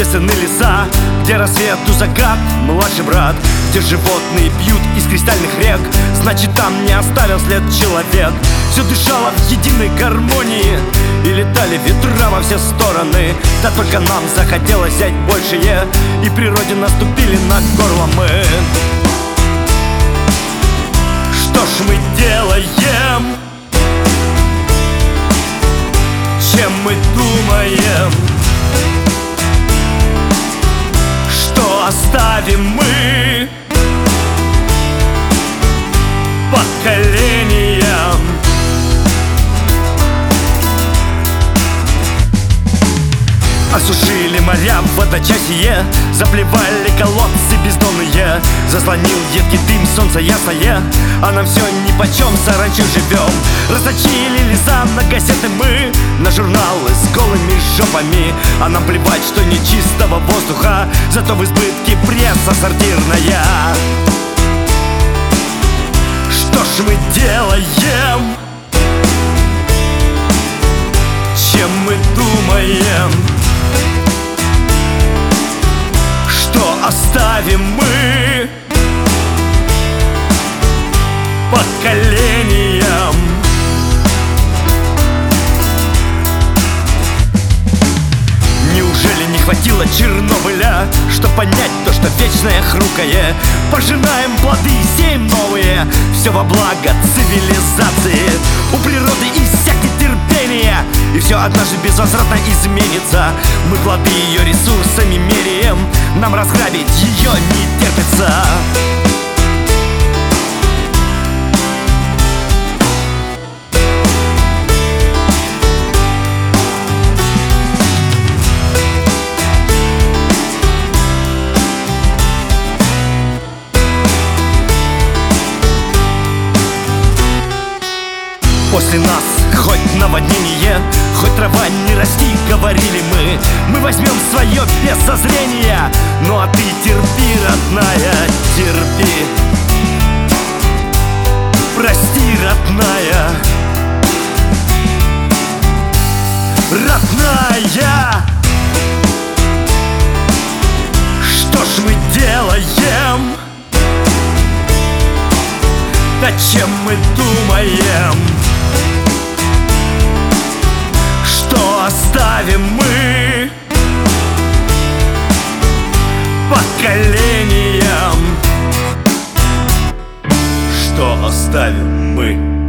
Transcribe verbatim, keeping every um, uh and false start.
неизвестные леса, где рассвету закат, младший брат, где животные пьют из кристальных рек. Значит, там не оставил след человек. Все дышало в единой гармонии, и летали ветра во все стороны. Да только нам захотелось взять большее, и природе наступили на горло мы. Что ж мы делаем? Чем мы думаем? Что оставим мы поколениям? Осушили моря в одночасье, заплевали колодцы бездонные. Заслонил едкий дым солнце ясное, а нам все нипочем, саранчой живем. Расточили леса на газеты мы, на журналы с голыми жопами. А нам плевать, что нечистого воздуха, зато в избытке пресса сортирная. Что ж мы делаем? Чем мы думаем? Что оставим мы поколениям? Неужели не хватило Чернобыля, чтоб понять то, что вечное хрупкое? Пожинаем плоды, сеем новые, все во благо цивилизации. У природы иссякнет терпение, и все однажды безвозвратно изменится. Мы плоды ее ресурсами меряем, нам разграбить ее не терпится. После нас хоть наводнение, хоть трава не расти, говорили мы. Мы возьмем свое без созрения. Ну а ты терпи, родная, терпи. Прости, родная, родная. Что ж мы делаем? Да чем мы думаем? Что оставим мы поколениям? Что оставим мы?